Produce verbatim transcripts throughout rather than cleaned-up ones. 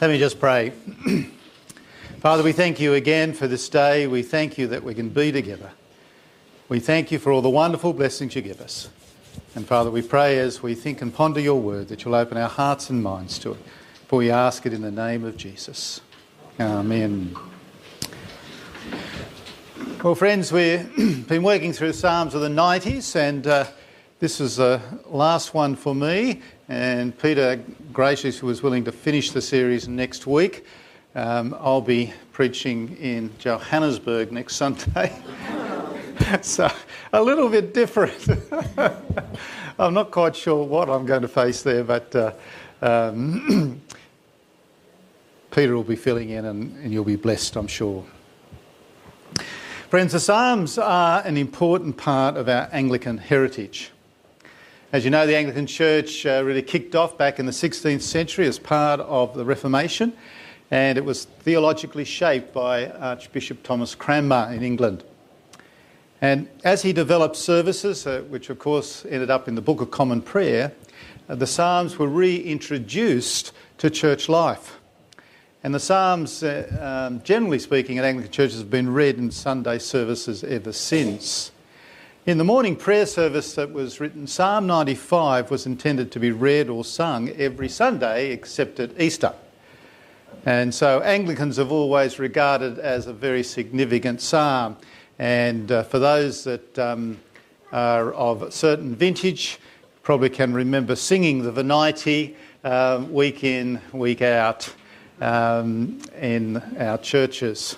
Let me just pray. Father, we thank you again for this day. We thank you that we can be together. We thank you for all the wonderful blessings you give us. And Father, we pray as we think and ponder your word that you'll open our hearts and minds to it. For we ask it in the name of Jesus. Amen. Well, friends, we've been working through Psalms of the nineties, and uh, this is the last one for me. And Peter graciously was willing to finish the series next week. Um, I'll be preaching in Johannesburg next Sunday. So, a little bit different. I'm not quite sure what I'm going to face there, but uh, um, Peter will be filling in and, and you'll be blessed, I'm sure. Friends, the Psalms are an important part of our Anglican heritage. As you know, the Anglican Church uh, really kicked off back in the sixteenth century as part of the Reformation, and it was theologically shaped by Archbishop Thomas Cranmer in England. And as he developed services, uh, which of course ended up in the Book of Common Prayer, uh, the Psalms were reintroduced to church life. And the Psalms, uh, um, generally speaking, at Anglican churches have been read in Sunday services ever since. In the morning prayer service that was written, Psalm ninety-five was intended to be read or sung every Sunday except at Easter. And so Anglicans have always regarded it as a very significant psalm. And uh, for those that um, are of a certain vintage, probably can remember singing the Venite uh, week in, week out um, in our churches.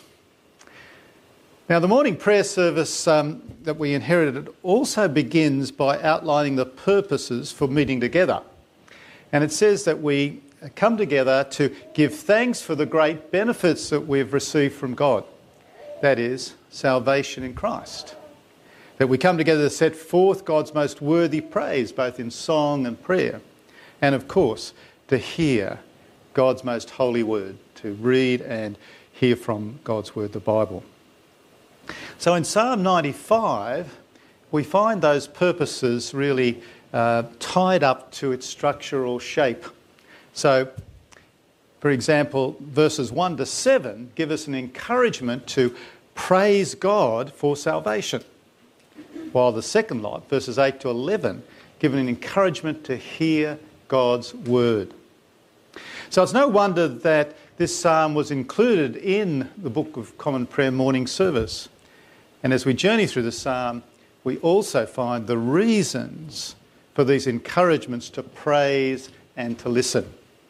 Now, the morning prayer service um, that we inherited also begins by outlining the purposes for meeting together. And it says that we come together to give thanks for the great benefits that we've received from God. That is, salvation in Christ. That we come together to set forth God's most worthy praise, both in song and prayer. And of course, to hear God's most holy word, to read and hear from God's word, the Bible. So in Psalm ninety-five, we find those purposes really uh, tied up to its structural shape. So, for example, verses one to seven give us an encouragement to praise God for salvation, while the second lot, verses eight to eleven, give an encouragement to hear God's word. So it's no wonder that this psalm was included in the Book of Common Prayer morning service. And as we journey through the psalm, we also find the reasons for these encouragements to praise and to listen.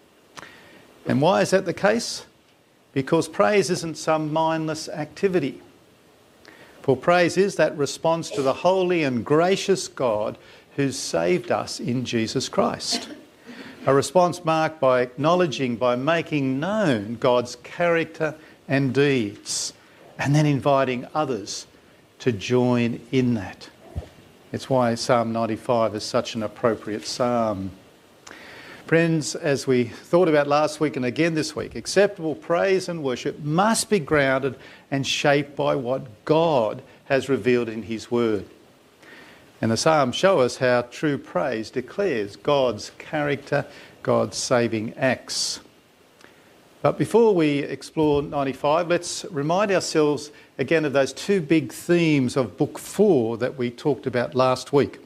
And why is that the case? Because praise isn't some mindless activity. For praise is that response to the holy and gracious God who's saved us in Jesus Christ. A response marked by acknowledging, by making known God's character and deeds, and then inviting others to join in that. It's why Psalm ninety-five is such an appropriate psalm. Friends, as we thought about last week and again this week, acceptable praise and worship must be grounded and shaped by what God has revealed in his word. And the Psalms show us how true praise declares God's character, God's saving acts. But before we explore ninety-five, let's remind ourselves again of those two big themes of Book four that we talked about last week.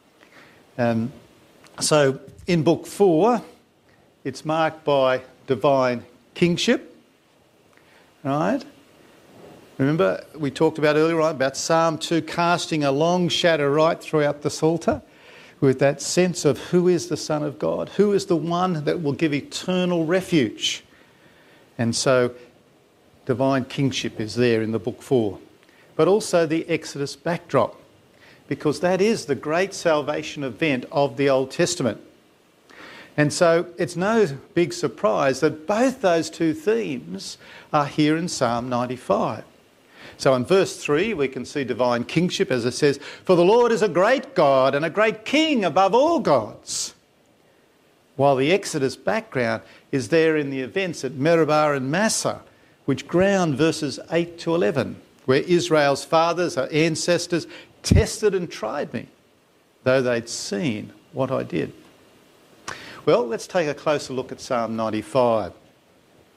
Um, so in Book four, it's marked by divine kingship, right? Remember, we talked about earlier on about Psalm two casting a long shadow right throughout the Psalter with that sense of who is the Son of God, who is the one that will give eternal refuge. And so divine kingship is there in the Book four. But also the Exodus backdrop, because that is the great salvation event of the Old Testament. And so it's no big surprise that both those two themes are here in Psalm ninety-five. So in verse three, we can see divine kingship as it says, "For the Lord is a great God and a great King above all gods." While the Exodus background is there in the events at Meribah and Massah, which ground verses eight to eleven, where Israel's fathers, our ancestors, tested and tried me, though they'd seen what I did. Well, let's take a closer look at Psalm ninety-five.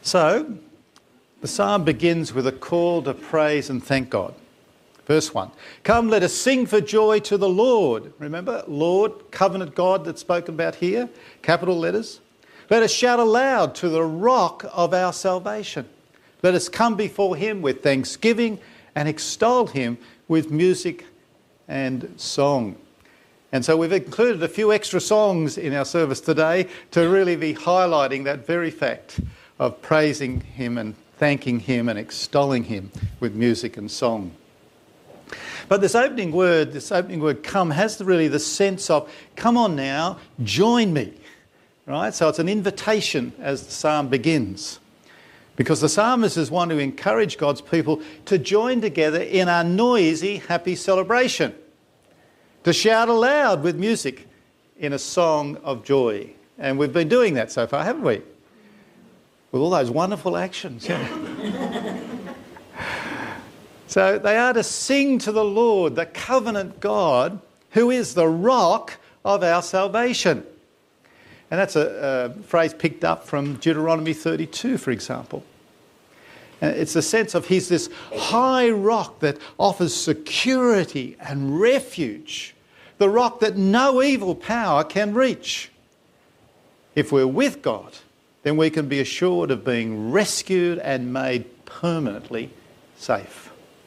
So, the psalm begins with a call to praise and thank God. Verse one, come let us sing for joy to the Lord. Remember, Lord, covenant God that's spoken about here, capital letters. Let us shout aloud to the rock of our salvation. Let us come before him with thanksgiving and extol him with music and song. And so we've included a few extra songs in our service today to really be highlighting that very fact of praising him and thanking him and extolling him with music and song. But this opening word, this opening word come, has really the sense of, come on now, join me. Right? So it's an invitation as the psalm begins. Because the psalmist is one to encourage God's people to join together in a noisy, happy celebration. To shout aloud with music in a song of joy. And we've been doing that so far, haven't we? With all those wonderful actions. Yeah. So they are to sing to the Lord, the covenant God, who is the rock of our salvation. And that's a, a phrase picked up from Deuteronomy thirty-two, for example. And it's the sense of he's this high rock that offers security and refuge, the rock that no evil power can reach. If we're with God, then we can be assured of being rescued and made permanently safe.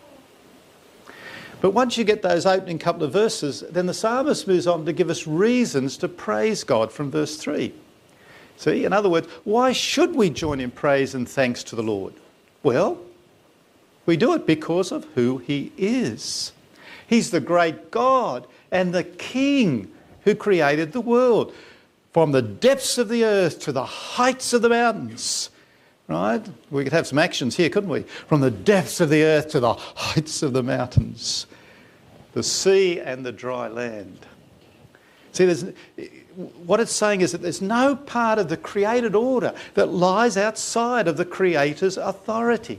But once you get those opening couple of verses, then the psalmist moves on to give us reasons to praise God from verse three. See, in other words, why should we join in praise and thanks to the Lord? Well, we do it because of who he is. He's the great God and the King who created the world. From the depths of the earth to the heights of the mountains. Right? We could have some actions here, couldn't we? From the depths of the earth to the heights of the mountains. The sea and the dry land. See, there's, what it's saying is that there's no part of the created order that lies outside of the Creator's authority.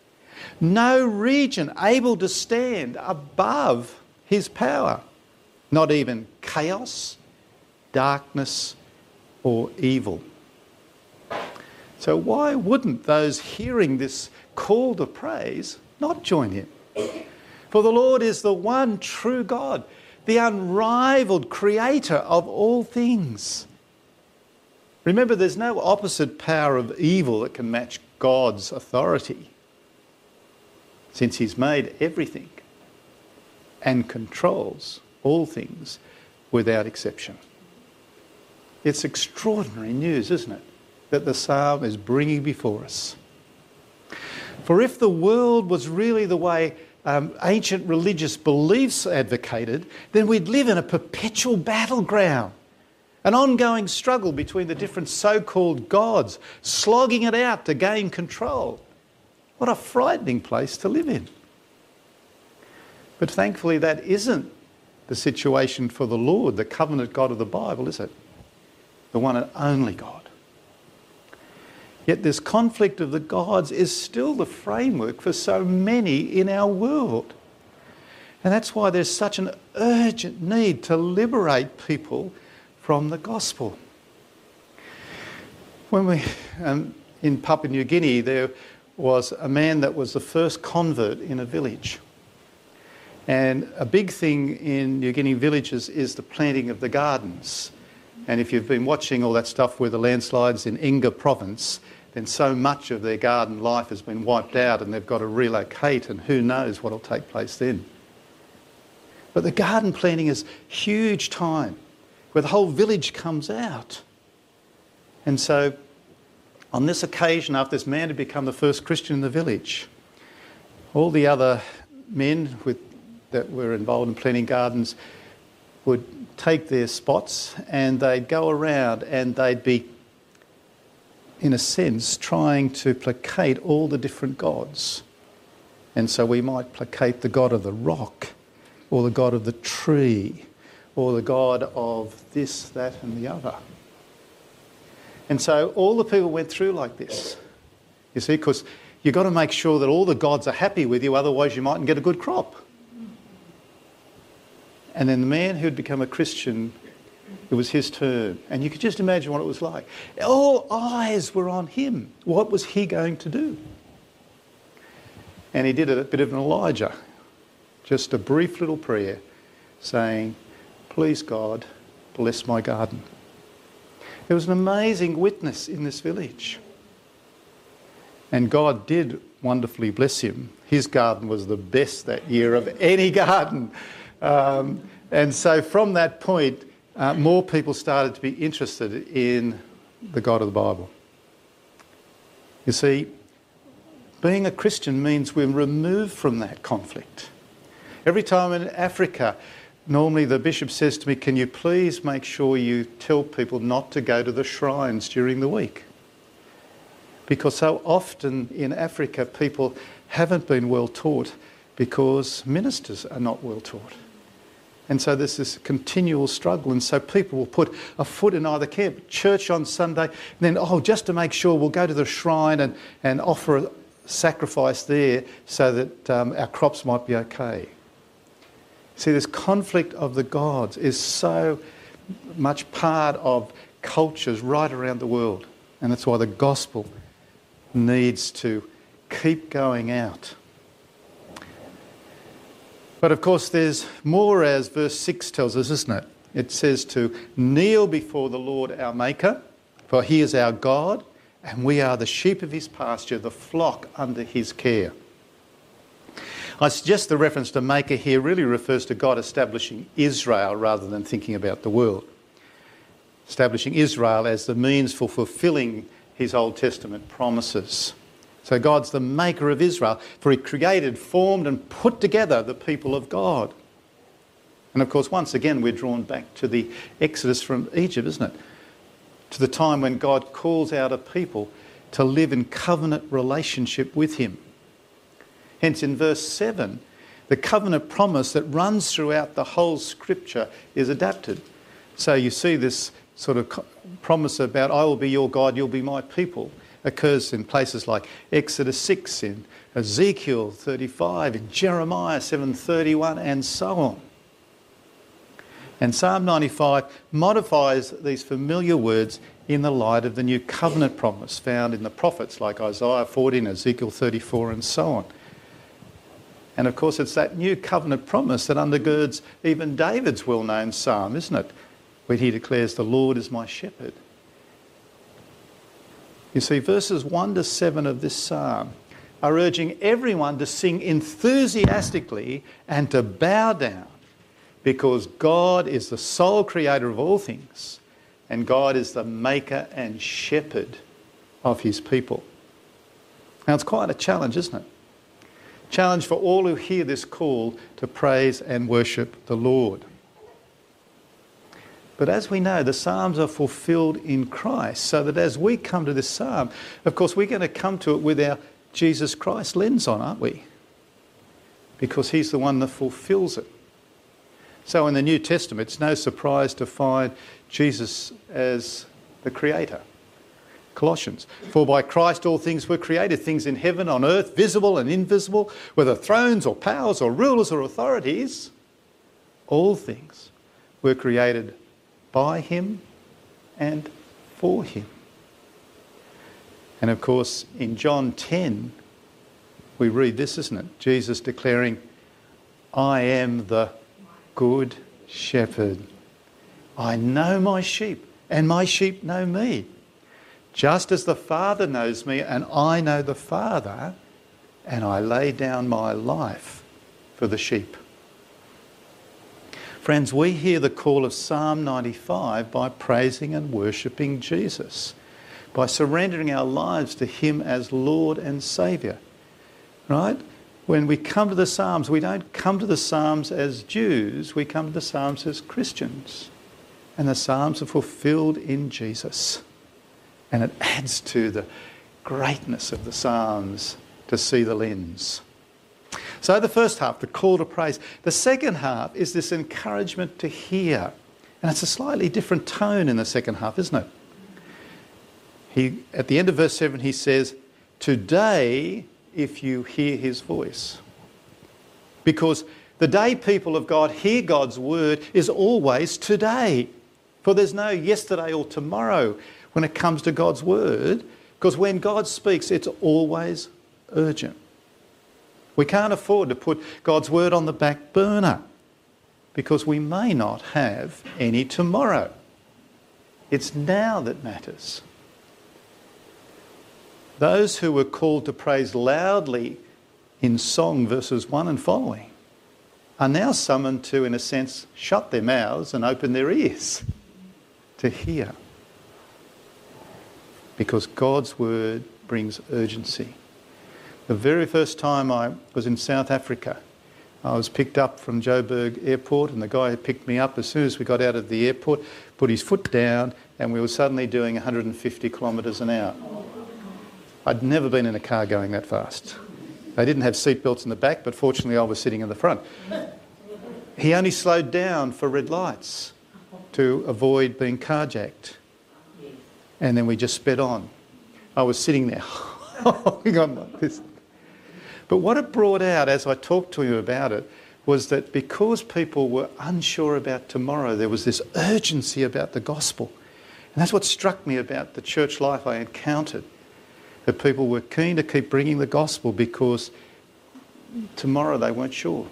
No region able to stand above his power. Not even chaos, darkness, or evil. So why wouldn't those hearing this call to praise not join him? For the Lord is the one true God, the unrivaled creator of all things. Remember, there's no opposite power of evil that can match God's authority, since he's made everything and controls all things without exception. It's extraordinary news, isn't it, that the psalm is bringing before us. For if the world was really the way um, ancient religious beliefs advocated, then we'd live in a perpetual battleground, an ongoing struggle between the different so-called gods, slogging it out to gain control. What a frightening place to live in. But thankfully that isn't the situation for the Lord, the covenant God of the Bible, is it? The one and only God. Yet this conflict of the gods is still the framework for so many in our world. And that's why there's such an urgent need to liberate people from the gospel. When we, um, in Papua New Guinea, there was a man that was the first convert in a village. And a big thing in New Guinea villages is the planting of the gardens. And if you've been watching all that stuff with the landslides in Inga province, then so much of their garden life has been wiped out and they've got to relocate, and who knows what will take place then. But the garden planting is huge time where the whole village comes out. And so on this occasion, after this man had become the first Christian in the village, all the other men with, that were involved in planting gardens would take their spots and they'd go around and they'd be, in a sense, trying to placate all the different gods. And so we might placate the god of the rock, or the god of the tree, or the god of this, that and the other. And so all the people went through like this. You see, because you've got to make sure that all the gods are happy with you, otherwise you mightn't get a good crop. And then the man who'd become a Christian It was his turn. And you could just imagine what it was like. All eyes were on him. What was he going to do? And he did a bit of an Elijah. Just a brief little prayer saying, please God, bless my garden. There was an amazing witness in this village. And God did wonderfully bless him. His garden was the best that year of any garden. Um, and so from that point, uh, more people started to be interested in the God of the Bible. You see, being a Christian means we're removed from that conflict. Every time in Africa, normally the bishop says to me, can you please make sure you tell people not to go to the shrines during the week? Because so often in Africa, people haven't been well taught because ministers are not well taught. And so there's this continual struggle. And so people will put a foot in either camp, church on Sunday, and then, oh, just to make sure, we'll go to the shrine and, and offer a sacrifice there so that um, our crops might be okay. See, this conflict of the gods is so much part of cultures right around the world. And that's why the gospel needs to keep going out. But of course there's more, as verse six tells us, isn't it? It says to kneel before the Lord our Maker, for he is our God, and we are the sheep of his pasture, the flock under his care. I suggest the reference to Maker here really refers to God establishing Israel rather than thinking about the world. Establishing Israel as the means for fulfilling his Old Testament promises. So God's the maker of Israel, for he created, formed and put together the people of God. And of course, once again, we're drawn back to the Exodus from Egypt, isn't it? To the time when God calls out a people to live in covenant relationship with him. Hence in verse seven, the covenant promise that runs throughout the whole scripture is adapted. So you see this sort of promise about, I will be your God, you'll be my people, occurs in places like Exodus six, in Ezekiel thirty-five, in Jeremiah seven thirty-one, and so on. And Psalm ninety-five modifies these familiar words in the light of the new covenant promise found in the prophets like Isaiah fourteen, Ezekiel thirty-four, and so on. And of course it's that new covenant promise that undergirds even David's well-known psalm, isn't it? When he declares, the Lord is my shepherd. You see, verses one to seven of this psalm are urging everyone to sing enthusiastically and to bow down, because God is the sole creator of all things, and God is the maker and shepherd of his people. Now it's quite a challenge, isn't it? Challenge for all who hear this call to praise and worship the Lord. But as we know, the Psalms are fulfilled in Christ, so that as we come to this Psalm, of course, we're going to come to it with our Jesus Christ lens on, aren't we? Because he's the one that fulfills it. So in the New Testament, it's no surprise to find Jesus as the Creator. Colossians, for by Christ all things were created, things in heaven, on earth, visible and invisible, whether thrones or powers or rulers or authorities, all things were created by him and for him. And of course, in John ten, we read this, isn't it? Jesus declaring, I am the good shepherd. I know my sheep, and my sheep know me. Just as the Father knows me, and I know the Father, and I lay down my life for the sheep. Friends, we hear the call of Psalm ninety-five by praising and worshipping Jesus, by surrendering our lives to him as Lord and Saviour. Right? When we come to the Psalms, we don't come to the Psalms as Jews, we come to the Psalms as Christians. And the Psalms are fulfilled in Jesus. And it adds to the greatness of the Psalms to see the lens. So the first half, the call to praise. The second half is this encouragement to hear. And it's a slightly different tone in the second half, isn't it? He, at the end of verse seven, he says, today, if you hear his voice. Because the day people of God hear God's word is always today. For there's no yesterday or tomorrow when it comes to God's word, because when God speaks, it's always urgent. We can't afford to put God's word on the back burner because we may not have any tomorrow. It's now that matters. Those who were called to praise loudly in song, verses one and following, are now summoned to, in a sense, shut their mouths and open their ears to hear. Because God's word brings urgency. The very first time I was in South Africa, I was picked up from Joburg Airport, and the guy who picked me up, as soon as we got out of the airport, put his foot down, and we were suddenly doing one hundred fifty kilometres an hour. I'd never been in a car going that fast. They didn't have seatbelts in the back, but fortunately I was sitting in the front. He only slowed down for red lights to avoid being carjacked. And then we just sped on. I was sitting there holding on like this. But what it brought out as I talked to him about it was that because people were unsure about tomorrow, there was this urgency about the gospel. And that's what struck me about the church life I encountered. That people were keen to keep bringing the gospel because tomorrow they weren't sure.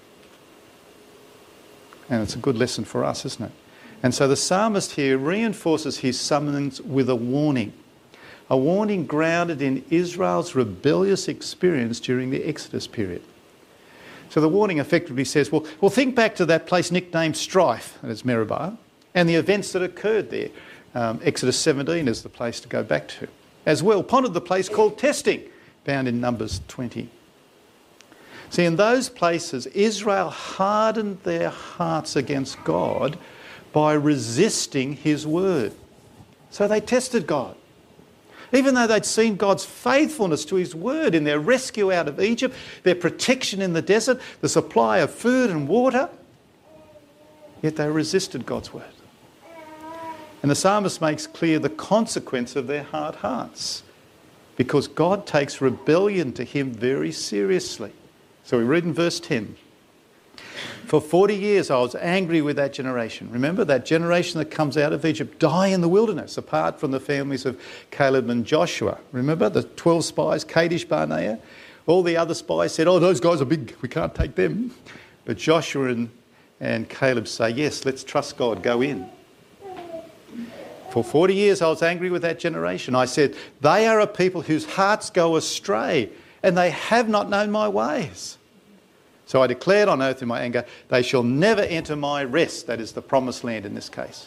And it's a good lesson for us, isn't it? And so the psalmist here reinforces his summons with a warning. A warning grounded in Israel's rebellious experience during the Exodus period. So the warning effectively says, well, well think back to that place nicknamed Strife, and it's Meribah, and the events that occurred there. Um, Exodus seventeen is the place to go back to. As well, pondered the place called Testing, found in Numbers twenty. See, in those places, Israel hardened their hearts against God by resisting his word. So they tested God. Even though they'd seen God's faithfulness to his word in their rescue out of Egypt, their protection in the desert, the supply of food and water, yet they resisted God's word. And the psalmist makes clear the consequence of their hard hearts, because God takes rebellion to him very seriously. So we read in verse ten, for forty years I was angry with that generation. Remember, that generation that comes out of Egypt die in the wilderness, apart from the families of Caleb and Joshua. Remember, the twelve spies, Kadesh Barnea? All the other spies said, oh, those guys are big, we can't take them. But Joshua and, and Caleb say, yes, let's trust God, go in. For forty years I was angry with that generation. I said, they are a people whose hearts go astray, and they have not known my ways. So I declared on oath in my anger, they shall never enter my rest, that is the promised land in this case.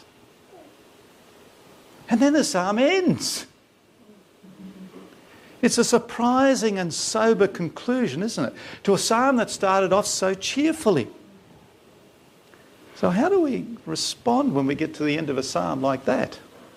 And then the psalm ends. It's a surprising and sober conclusion, isn't it, to a psalm that started off so cheerfully. So how do we respond when we get to the end of a psalm like that?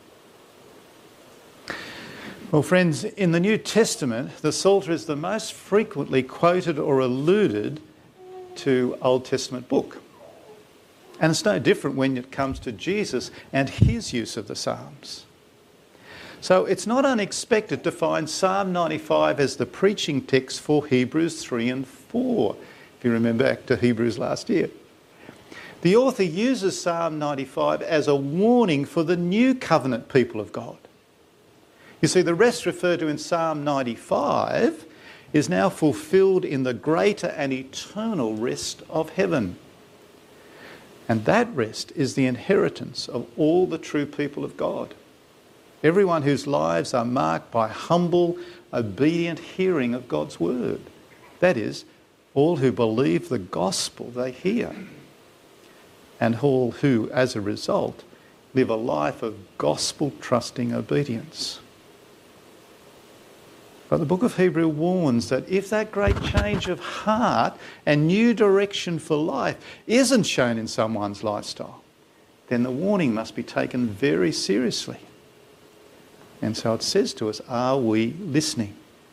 Well, friends, in the New Testament, the Psalter is the most frequently quoted or alluded to Old Testament book. And it's no different when it comes to Jesus and his use of the Psalms. So it's not unexpected to find Psalm ninety-five as the preaching text for Hebrews three and four, if you remember back to Hebrews last year. The author uses Psalm ninety-five as a warning for the new covenant people of God. You see, the rest referred to in Psalm ninety-five is now fulfilled in the greater and eternal rest of heaven. And that rest is the inheritance of all the true people of God. Everyone whose lives are marked by humble, obedient hearing of God's word. That is, all who believe the gospel they hear. And all who, as a result, live a life of gospel-trusting obedience. But the book of Hebrews warns that if that great change of heart and new direction for life isn't shown in someone's lifestyle, then the warning must be taken very seriously. And so it says to us, are we listening?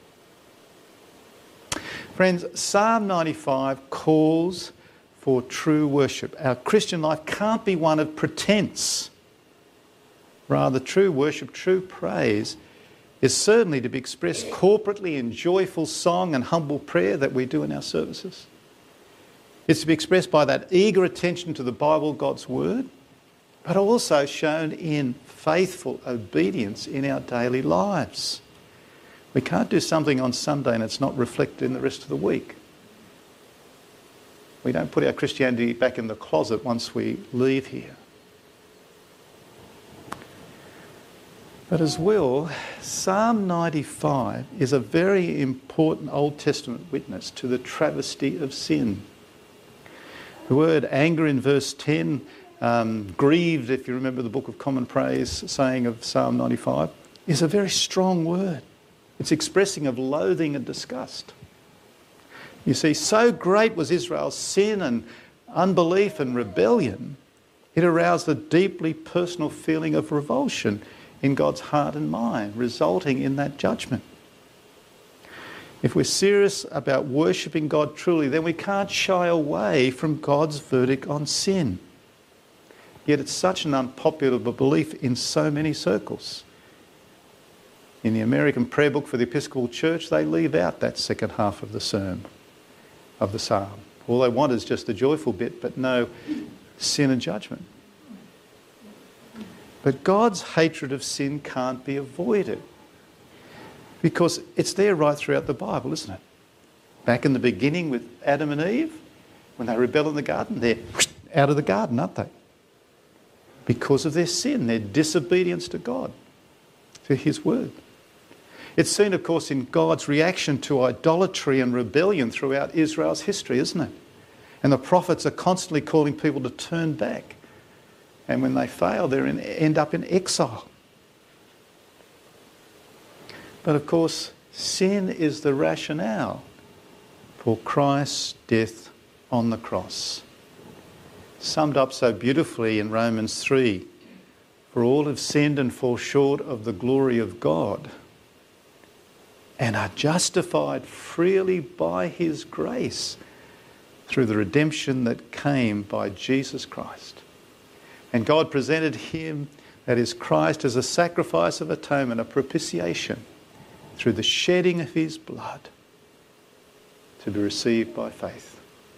Friends, Psalm ninety-five calls for true worship. Our Christian life can't be one of pretense. Rather, true worship, true praise is certainly to be expressed corporately in joyful song and humble prayer that we do in our services. It's to be expressed by that eager attention to the Bible, God's word, but also shown in faithful obedience in our daily lives. We can't do something on Sunday and it's not reflected in the rest of the week. We don't put our Christianity back in the closet once we leave here. But as well, Psalm ninety-five is a very important Old Testament witness to the travesty of sin. The word anger in verse ten, um, grieved, if you remember the Book of Common Praise saying of Psalm ninety-five, is a very strong word. It's expressing of loathing and disgust. You see, so great was Israel's sin and unbelief and rebellion, it aroused a deeply personal feeling of revulsion in God's heart and mind, resulting in that judgment. If we're serious about worshipping God truly, then we can't shy away from God's verdict on sin. Yet it's such an unpopular belief in so many circles. In the American prayer book for the Episcopal Church, they leave out that second half of the sermon, of the psalm. All they want is just the joyful bit, but no sin and judgment. But God's hatred of sin can't be avoided because it's there right throughout the Bible, isn't it? Back in the beginning with Adam and Eve, when they rebel in the garden, they're out of the garden, aren't they? Because of their sin, their disobedience to God, to His word. It's seen, of course, in God's reaction to idolatry and rebellion throughout Israel's history, isn't it? And the prophets are constantly calling people to turn back. And when they fail, they end up in exile. But of course, sin is the rationale for Christ's death on the cross. Summed up so beautifully in Romans three, for all have sinned and fall short of the glory of God and are justified freely by His grace through the redemption that came by Jesus Christ. And God presented Him, that is Christ, as a sacrifice of atonement, a propitiation, through the shedding of His blood to be received by faith.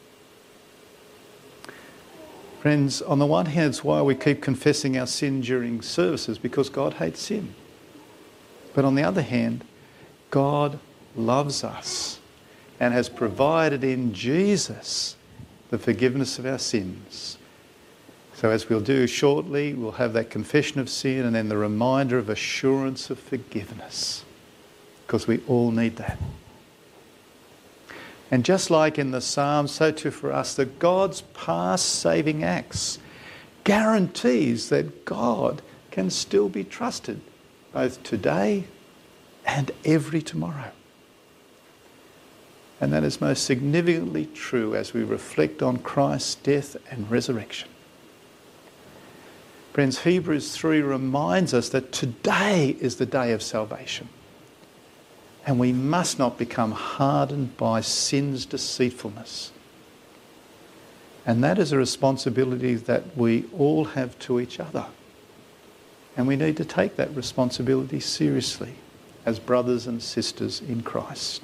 Friends, on the one hand, it's why we keep confessing our sin during services, because God hates sin. But on the other hand, God loves us and has provided in Jesus the forgiveness of our sins. So as we'll do shortly, we'll have that confession of sin and then the reminder of assurance of forgiveness, because we all need that. And just like in the Psalms, so too for us, that God's past saving acts guarantees that God can still be trusted both today and every tomorrow. And that is most significantly true as we reflect on Christ's death and resurrection. Friends, Hebrews three reminds us that today is the day of salvation. And we must not become hardened by sin's deceitfulness. And that is a responsibility that we all have to each other. And we need to take that responsibility seriously as brothers and sisters in Christ.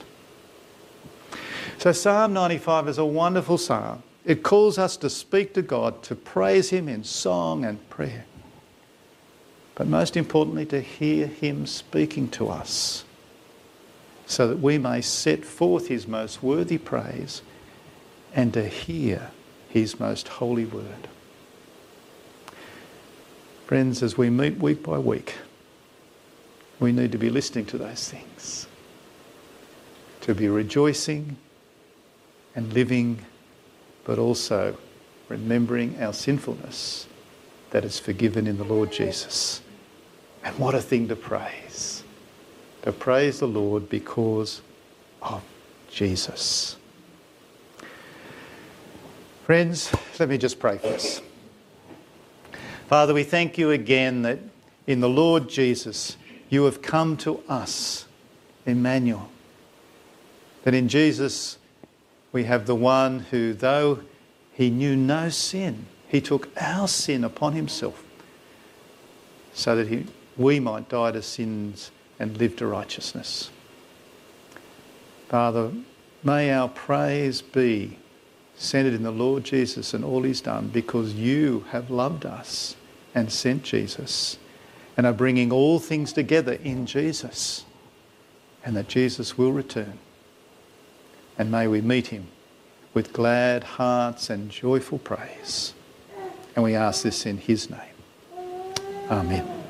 So Psalm ninety-five is a wonderful psalm. It calls us to speak to God, to praise Him in song and prayer. But most importantly, to hear Him speaking to us, so that we may set forth His most worthy praise and to hear His most holy word. Friends, as we meet week by week, we need to be listening to those things, to be rejoicing and living, but also remembering our sinfulness that is forgiven in the Lord Jesus. And what a thing to praise. To praise the Lord because of Jesus. Friends, let me just pray for us. Father, we thank You again that in the Lord Jesus You have come to us, Emmanuel. That in Jesus we have the one who, though He knew no sin, He took our sin upon Himself so that he, we might die to sins and live to righteousness. Father, may our praise be centred in the Lord Jesus and all He's done, because You have loved us and sent Jesus and are bringing all things together in Jesus, and that Jesus will return. And may we meet him with glad hearts and joyful praise. And we ask this in his name. Amen.